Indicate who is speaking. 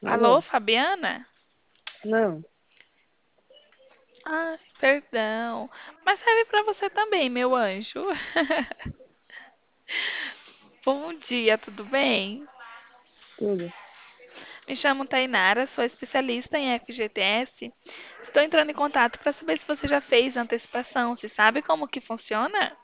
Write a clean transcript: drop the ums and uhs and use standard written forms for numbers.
Speaker 1: Alô,
Speaker 2: Alô?
Speaker 1: Fabiana?
Speaker 2: Não,
Speaker 1: Ah, perdão. Mas serve pra você também, meu anjo. Bom dia, tudo bem?
Speaker 2: tudo.
Speaker 1: Me chamo Tainara, sou especialista em FGTS. Estou entrando em contato para saber se você já fez antecipação, se sabe como que funciona?